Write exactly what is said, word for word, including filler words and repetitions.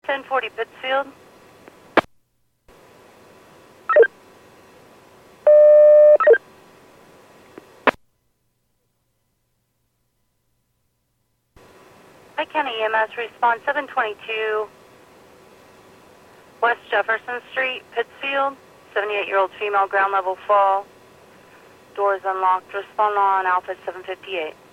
ten forty Pittsfield. Lake County E M S response seven twenty-two West Jefferson Street, Pittsfield. seventy-eight-year-old female, ground level fall. Doors unlocked. Respond on Alpha seven fifty-eight.